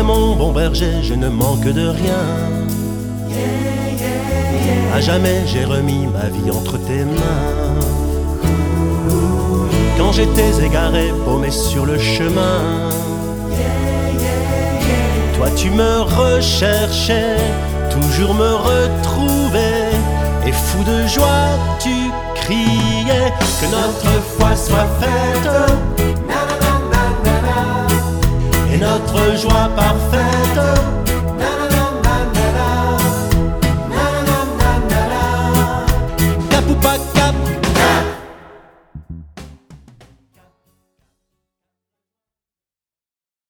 es mon bon berger, je ne manque de rien. À jamais j'ai remis ma vie entre tes mains. Quand j'étais égaré, paumé sur le chemin, toi tu me recherchais, toujours me retrouvais, et fou de joie tu criais que notre foi soit faite, et notre joie parfaite.